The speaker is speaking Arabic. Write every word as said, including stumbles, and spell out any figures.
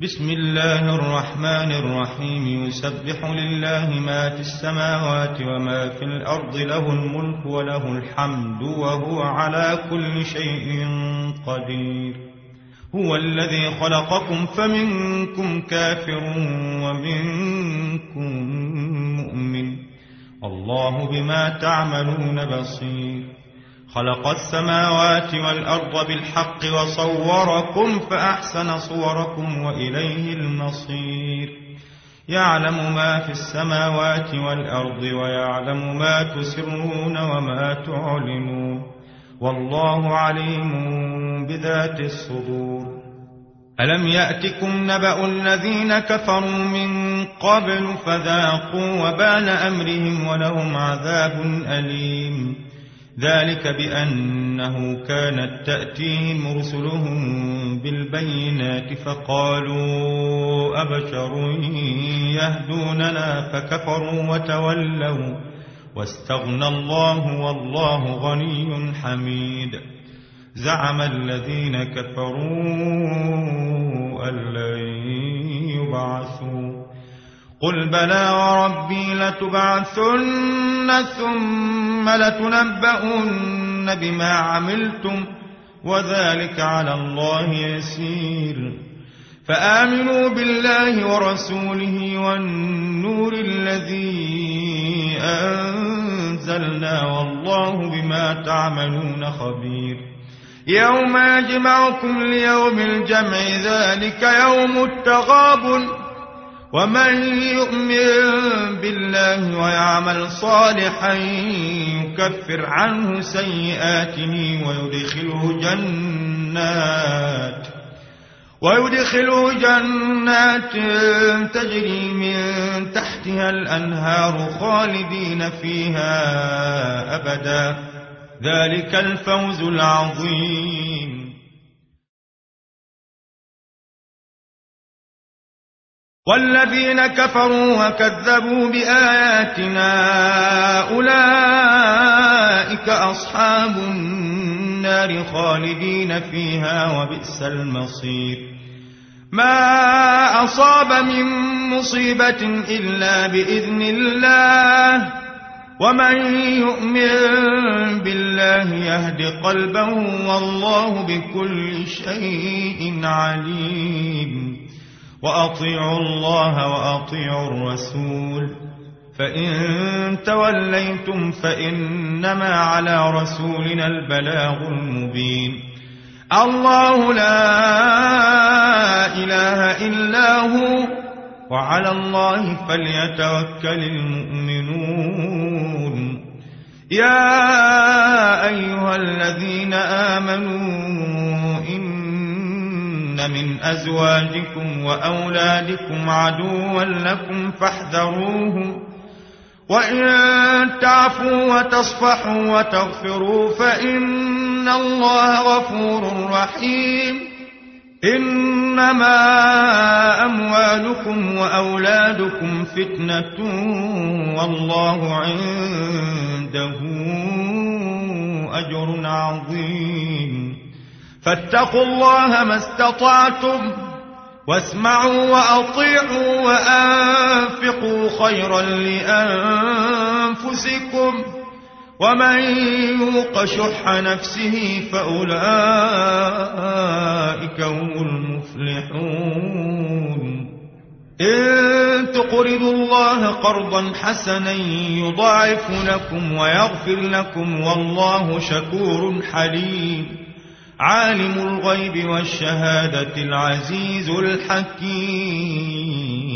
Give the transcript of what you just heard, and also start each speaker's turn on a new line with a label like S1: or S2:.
S1: بسم الله الرحمن الرحيم يسبح لله ما في السماوات وما في الأرض له الملك وله الحمد وهو على كل شيء قدير. هو الذي خلقكم فمنكم كافر ومنكم مؤمن الله بما تعملون بصير. خلق السماوات والأرض بالحق وصوركم فأحسن صوركم وإليه المصير. يعلم ما في السماوات والأرض ويعلم ما تسرون وما تعلنون والله عليم بذات الصدور. ألم يأتكم نبأ الذين كفروا من قبل فذاقوا وبال أمرهم ولهم عذاب أليم. ذلك بأنه كانت تأتيهم رسلهم بالبينات فقالوا أبشر يهدوننا فكفروا وتولوا واستغنى الله والله غني حميد. زعم الذين كفروا أن لن يبعثوا قل بلى وربي لتبعثن ثم لتنبؤن بما عملتم وذلك على الله يسير. فآمنوا بالله ورسوله والنور الذي أنزلنا والله بما تعملون خبير. يوم يجمعكم ليوم الجمع ذلك يوم التغابن ومن يؤمن بالله ويعمل صالحا يكفر عنه سيئاته ويدخله جنات ويدخله جنات تجري من تحتها الأنهار خالدين فيها أبدا ذلك الفوز العظيم. والذين كفروا وكذبوا بآياتنا أولئك أصحاب النار خالدين فيها وبئس المصير. ما أصاب من مصيبة إلا بإذن الله ومن يؤمن بالله يهد قلبه والله بكل شيء عليم. وأطيعوا الله وأطيعوا الرسول فإن توليتم فإنما على رسولنا البلاغ المبين. الله لا إله إلا هو وعلى الله فليتوكل المؤمنون. يا أيها الذين آمنوا إن من أزواجكم وأولادكم عدوا لكم فاحذروهم وإن تعفوا وتصفحوا وتغفروا فإن الله غفور رحيم. إنما أموالكم وأولادكم فتنة والله عنده أجر عظيم. فاتقوا الله ما استطعتم واسمعوا وأطيعوا وأنفقوا خيرا لأنفسكم ومن يوق شح نفسه فأولئك هم المفلحون. إن تقرضوا الله قرضا حسنا يضاعف لكم ويغفر لكم والله شكور حليم. عالم الغيب والشهادة العزيز الحكيم.